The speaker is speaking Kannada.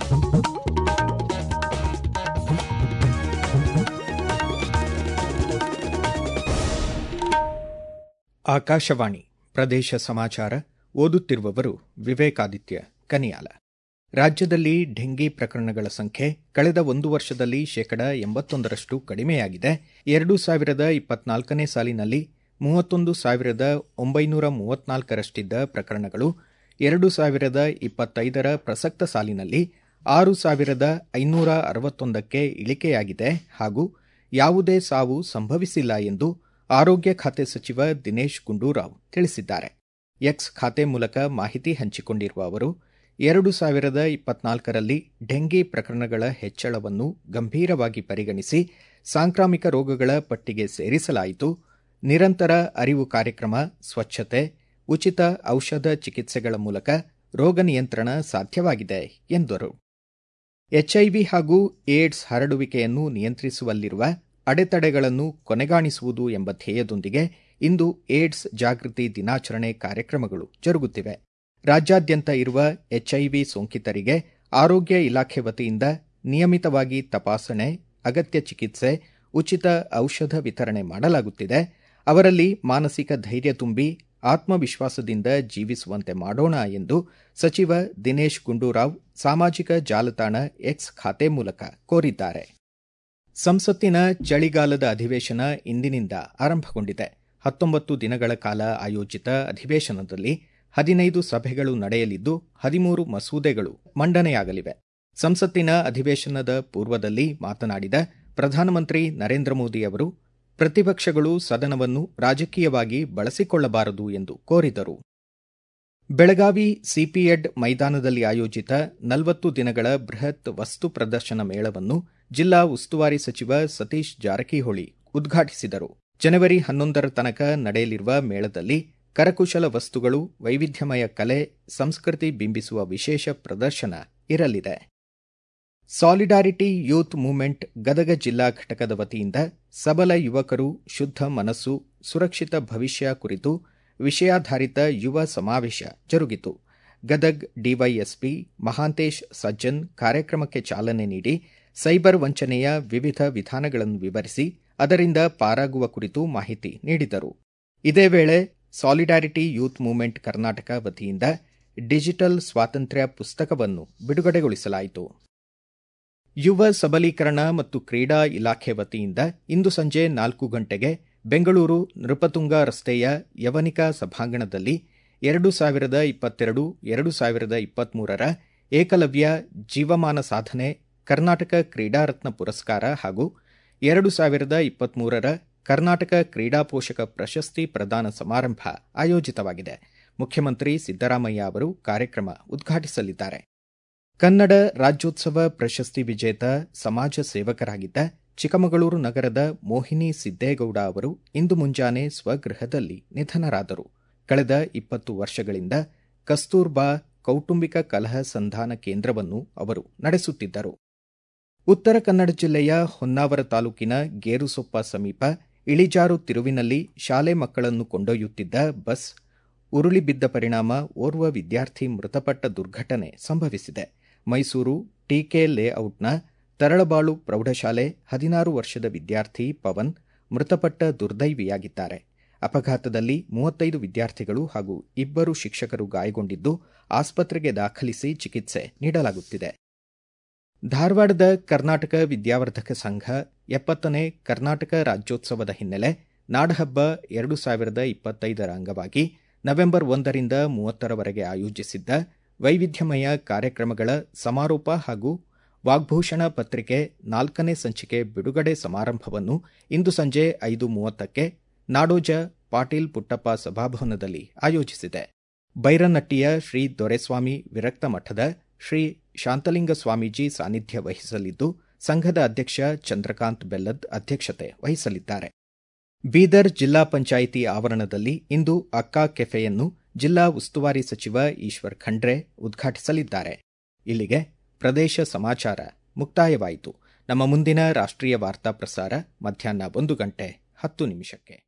ಆಕಾಶವಾಣಿ ಪ್ರದೇಶ ಸಮಾಚಾರ ಓದುತ್ತಿರುವವರು ವಿವೇಕಾದಿತ್ಯ ಕನಿಯಾಲ. ರಾಜ್ಯದಲ್ಲಿ ಡೆಂಗಿ ಪ್ರಕರಣಗಳ ಸಂಖ್ಯೆ ಕಳೆದ ಒಂದು ವರ್ಷದಲ್ಲಿ 81% ಕಡಿಮೆಯಾಗಿದೆ. 2024ನೇ ಸಾಲಿನಲ್ಲಿ 31,934ರಷ್ಟಿದ್ದ ಪ್ರಕರಣಗಳು 2025ರ ಪ್ರಸಕ್ತ ಸಾಲಿನಲ್ಲಿ 6,561ಕ್ಕೆ ಇಳಿಕೆಯಾಗಿದೆ ಹಾಗೂ ಯಾವುದೇ ಸಾವು ಸಂಭವಿಸಿಲ್ಲ ಎಂದು ಆರೋಗ್ಯ ಖಾತೆ ಸಚಿವ ದಿನೇಶ್ ಗುಂಡೂರಾವ್ ತಿಳಿಸಿದ್ದಾರೆ. ಎಕ್ಸ್ ಖಾತೆ ಮೂಲಕ ಮಾಹಿತಿ ಹಂಚಿಕೊಂಡಿರುವ ಅವರು 2024ರಲ್ಲಿ ಡೆಂಗಿ ಪ್ರಕರಣಗಳ ಹೆಚ್ಚಳವನ್ನು ಗಂಭೀರವಾಗಿ ಪರಿಗಣಿಸಿ ಸಾಂಕ್ರಾಮಿಕ ರೋಗಗಳ ಪಟ್ಟಿಗೆ ಸೇರಿಸಲಾಯಿತು. ನಿರಂತರ ಅರಿವು ಕಾರ್ಯಕ್ರಮ, ಸ್ವಚ್ಛತೆ, ಉಚಿತ ಔಷಧ ಚಿಕಿತ್ಸೆಗಳ ಮೂಲಕ ರೋಗ ನಿಯಂತ್ರಣ ಸಾಧ್ಯವಾಗಿದೆ ಎಂದರು. ಎಚ್ಐವಿ ಹಾಗೂ ಏಡ್ಸ್ ಹರಡುವಿಕೆಯನ್ನು ನಿಯಂತ್ರಿಸುವಲ್ಲಿರುವ ಅಡೆತಡೆಗಳನ್ನು ಕೊನೆಗಾಣಿಸುವುದು ಎಂಬ ಧ್ಯೇಯದೊಂದಿಗೆ ಇಂದು ಏಡ್ಸ್ ಜಾಗೃತಿ ದಿನಾಚರಣೆ ಕಾರ್ಯಕ್ರಮಗಳು ಜರುಗುತ್ತಿವೆ. ರಾಜ್ಯಾದ್ಯಂತ ಇರುವ ಎಚ್ಐವಿ ಸೋಂಕಿತರಿಗೆ ಆರೋಗ್ಯ ಇಲಾಖೆ ವತಿಯಿಂದ ನಿಯಮಿತವಾಗಿ ತಪಾಸಣೆ, ಅಗತ್ಯ ಚಿಕಿತ್ಸೆ, ಉಚಿತ ಔಷಧ ವಿತರಣೆ ಮಾಡಲಾಗುತ್ತಿದೆ. ಅವರಲ್ಲಿ ಮಾನಸಿಕ ಧೈರ್ಯ ತುಂಬಿ ಆತ್ಮವಿಶ್ವಾಸದಿಂದ ಜೀವಿಸುವಂತೆ ಮಾಡೋಣ ಎಂದು ಸಚಿವ ದಿನೇಶ್ ಗುಂಡೂರಾವ್ ಸಾಮಾಜಿಕ ಜಾಲತಾಣ ಎಕ್ಸ್ ಖಾತೆ ಮೂಲಕ ಕೋರಿದ್ದಾರೆ. ಸಂಸತ್ತಿನ ಚಳಿಗಾಲದ ಅಧಿವೇಶನ ಇಂದಿನಿಂದ ಆರಂಭಗೊಂಡಿದೆ. 19 ದಿನಗಳ ಕಾಲ ಆಯೋಜಿತ ಅಧಿವೇಶನದಲ್ಲಿ 15 ಸಭೆಗಳು ನಡೆಯಲಿದ್ದು 13 ಮಸೂದೆಗಳು ಮಂಡನೆಯಾಗಲಿವೆ. ಸಂಸತ್ತಿನ ಅಧಿವೇಶನದ ಪೂರ್ವದಲ್ಲಿ ಮಾತನಾಡಿದ ಪ್ರಧಾನಮಂತ್ರಿ ನರೇಂದ್ರ ಮೋದಿ ಅವರು ಪ್ರತಿಪಕ್ಷಗಳು ಸದನವನ್ನು ರಾಜಕೀಯವಾಗಿ ಬಳಸಿಕೊಳ್ಳಬಾರದು ಎಂದು ಕೋರಿದರು. ಬೆಳಗಾವಿ ಸಿಪಿಎಡ್ ಮೈದಾನದಲ್ಲಿ ಆಯೋಜಿತ 40 ದಿನಗಳ ಬೃಹತ್ ವಸ್ತು ಪ್ರದರ್ಶನ ಮೇಳವನ್ನು ಜಿಲ್ಲಾ ಉಸ್ತುವಾರಿ ಸಚಿವ ಸತೀಶ್ ಜಾರಕಿಹೊಳಿ ಉದ್ಘಾಟಿಸಿದರು. ಜನವರಿ 11ರ ತನಕ ನಡೆಯಲಿರುವ ಮೇಳದಲ್ಲಿ ಕರಕುಶಲ ವಸ್ತುಗಳು, ವೈವಿಧ್ಯಮಯ ಕಲೆ, ಸಂಸ್ಕೃತಿ ಬಿಂಬಿಸುವ ವಿಶೇಷ ಪ್ರದರ್ಶನ ಇರಲಿದೆ. ಸಾಲಿಡಾರಿಟಿ ಯೂತ್ ಮೂವ್ಮೆಂಟ್ ಗದಗ ಜಿಲ್ಲಾ ಘಟಕದ ವತಿಯಿಂದ ಸಬಲ ಯುವಕರು, ಶುದ್ಧ ಮನಸ್ಸು, ಸುರಕ್ಷಿತ ಭವಿಷ್ಯ ಕುರಿತು ವಿಷಯಾಧಾರಿತ ಯುವ ಸಮಾವೇಶ ಜರುಗಿತು. ಗದಗ್ ಡಿವೈಎಸ್ಪಿ ಮಹಾಂತೇಶ್ ಸಜ್ಜನ್ ಕಾರ್ಯಕ್ರಮಕ್ಕೆ ಚಾಲನೆ ನೀಡಿ ಸೈಬರ್ ವಂಚನೆಯ ವಿವಿಧ ವಿಧಾನಗಳನ್ನು ವಿವರಿಸಿ ಅದರಿಂದ ಪಾರಾಗುವ ಕುರಿತು ಮಾಹಿತಿ ನೀಡಿದರು. ಇದೇ ವೇಳೆ ಸಾಲಿಡಾರಿಟಿ ಯೂತ್ ಮೂವ್ಮೆಂಟ್ ಕರ್ನಾಟಕ ವತಿಯಿಂದ ಡಿಜಿಟಲ್ ಸ್ವಾತಂತ್ರ್ಯ ಪುಸ್ತಕವನ್ನು ಬಿಡುಗಡೆಗೊಳಿಸಲಾಯಿತು. ಯುವ ಸಬಲೀಕರಣ ಮತ್ತು ಕ್ರೀಡಾ ಇಲಾಖೆ ವತಿಯಿಂದ ಇಂದು ಸಂಜೆ 4 ಗಂಟೆಗೆ ಬೆಂಗಳೂರು ನೃಪತುಂಗ ರಸ್ತೆಯ ಯವನಿಕಾ ಸಭಾಂಗಣದಲ್ಲಿ 2022-2023ರ ಏಕಲವ್ಯ ಜೀವಮಾನ ಸಾಧನೆ ಕರ್ನಾಟಕ ಕ್ರೀಡಾ ರತ್ನ ಪುರಸ್ಕಾರ ಹಾಗೂ 2023ರ ಕರ್ನಾಟಕ ಕ್ರೀಡಾ ಪೋಷಕ ಪ್ರಶಸ್ತಿ ಪ್ರದಾನ ಸಮಾರಂಭ ಆಯೋಜಿತವಾಗಿದೆ. ಮುಖ್ಯಮಂತ್ರಿ ಸಿದ್ದರಾಮಯ್ಯ ಅವರು ಕಾರ್ಯಕ್ರಮ ಉದ್ಘಾಟಿಸಲಿದ್ದಾರೆ. ಕನ್ನಡ ರಾಜ್ಯೋತ್ಸವ ಪ್ರಶಸ್ತಿ ವಿಜೇತ ಸಮಾಜ ಸೇವಕರಾಗಿದ್ದ ಚಿಕ್ಕಮಗಳೂರು ನಗರದ ಮೋಹಿನಿ ಸಿದ್ದೇಗೌಡ ಅವರು ಇಂದು ಮುಂಜಾನೆ ಸ್ವಗೃಹದಲ್ಲಿ ನಿಧನರಾದರು. ಕಳೆದ 20 ವರ್ಷಗಳಿಂದ ಕಸ್ತೂರ್ಬಾ ಕೌಟುಂಬಿಕ ಕಲಹ ಸಂಧಾನ ಕೇಂದ್ರವನ್ನು ಅವರು ನಡೆಸುತ್ತಿದ್ದರು. ಉತ್ತರ ಕನ್ನಡ ಜಿಲ್ಲೆಯ ಹೊನ್ನಾವರ ತಾಲೂಕಿನ ಗೇರುಸೊಪ್ಪ ಸಮೀಪ ಇಳಿಜಾರು ತಿರುವಿನಲ್ಲಿ ಶಾಲೆ ಮಕ್ಕಳನ್ನು ಕೊಂಡೊಯ್ಯುತ್ತಿದ್ದ ಬಸ್ ಉರುಳಿ ಬಿದ್ದ ಪರಿಣಾಮ ಓರ್ವ ವಿದ್ಯಾರ್ಥಿ ಮೃತಪಟ್ಟ ದುರ್ಘಟನೆ ಸಂಭವಿಸಿದೆ. ಮೈಸೂರು ಟಿಕೆ ಲೇಔಟ್ನ ತರಳಬಾಳು ಪ್ರೌಢಶಾಲೆ 16 ವರ್ಷದ ವಿದ್ಯಾರ್ಥಿ ಪವನ್ ಮೃತಪಟ್ಟ ದುರ್ದೈವಿಯಾಗಿದ್ದಾರೆ. ಅಪಘಾತದಲ್ಲಿ 35 ವಿದ್ಯಾರ್ಥಿಗಳು ಹಾಗೂ 2 ಶಿಕ್ಷಕರು ಗಾಯಗೊಂಡಿದ್ದು ಆಸ್ಪತ್ರೆಗೆ ದಾಖಲಿಸಿ ಚಿಕಿತ್ಸೆ ನೀಡಲಾಗುತ್ತಿದೆ. ಧಾರವಾಡದ ಕರ್ನಾಟಕ ವಿದ್ಯಾವರ್ಧಕ ಸಂಘ 70ನೇ ಕರ್ನಾಟಕ ರಾಜ್ಯೋತ್ಸವದ ಹಿನ್ನೆಲೆ ನಾಡಹಬ್ಬ 2025ರ ಅಂಗವಾಗಿ ನವೆಂಬರ್ 1ರಿಂದ 30ರವರೆಗೆ ಆಯೋಜಿಸಿದ್ದ ವೈವಿಧ್ಯಮಯ ಕಾರ್ಯಕ್ರಮಗಳ ಸಮಾರೋಪ ಹಾಗೂ ವಾಗ್ಭೂಷಣ ಪತ್ರಿಕೆ 4ನೇ ಸಂಚಿಕೆ ಬಿಡುಗಡೆ ಸಮಾರಂಭವನ್ನು ಇಂದು ಸಂಜೆ 5:30ಕ್ಕೆ ನಾಡೋಜ ಪಾಟೀಲ್ ಪುಟ್ಟಪ್ಪ ಸಭಾಭವನದಲ್ಲಿ ಆಯೋಜಿಸಿದೆ. ಬೈರನಟ್ಟಿಯ ಶ್ರೀ ದೊರೆಸ್ವಾಮಿ ವಿರಕ್ತ ಮಠದ ಶ್ರೀ ಶಾಂತಲಿಂಗ ಸ್ವಾಮೀಜಿ ಸಾನ್ನಿಧ್ಯ ವಹಿಸಲಿದ್ದು ಸಂಘದ ಅಧ್ಯಕ್ಷ ಚಂದ್ರಕಾಂತ್ ಬೆಲ್ಲದ್ ಅಧ್ಯಕ್ಷತೆ ವಹಿಸಲಿದ್ದಾರೆ. ಬೀದರ್ ಜಿಲ್ಲಾ ಪಂಚಾಯಿತಿ ಆವರಣದಲ್ಲಿ ಇಂದು ಅಕ್ಕಾ ಕೆಫೆಯನ್ನು ಜಿಲ್ಲಾ ಉಸ್ತುವಾರಿ ಸಚಿವ ಈಶ್ವರ್ ಖಂಡ್ರೆ ಉದ್ಘಾಟಿಸಲಿದ್ದಾರೆ. ಇಲ್ಲಿಗೆ ಪ್ರದೇಶ ಸಮಾಚಾರ ಮುಕ್ತಾಯವಾಯಿತು. ನಮ್ಮ ಮುಂದಿನ ರಾಷ್ಟ್ರೀಯ ವಾರ್ತಾ ಪ್ರಸಾರ ಮಧ್ಯಾಹ್ನ 1:10 ನಿಮಿಷಕ್ಕೆ.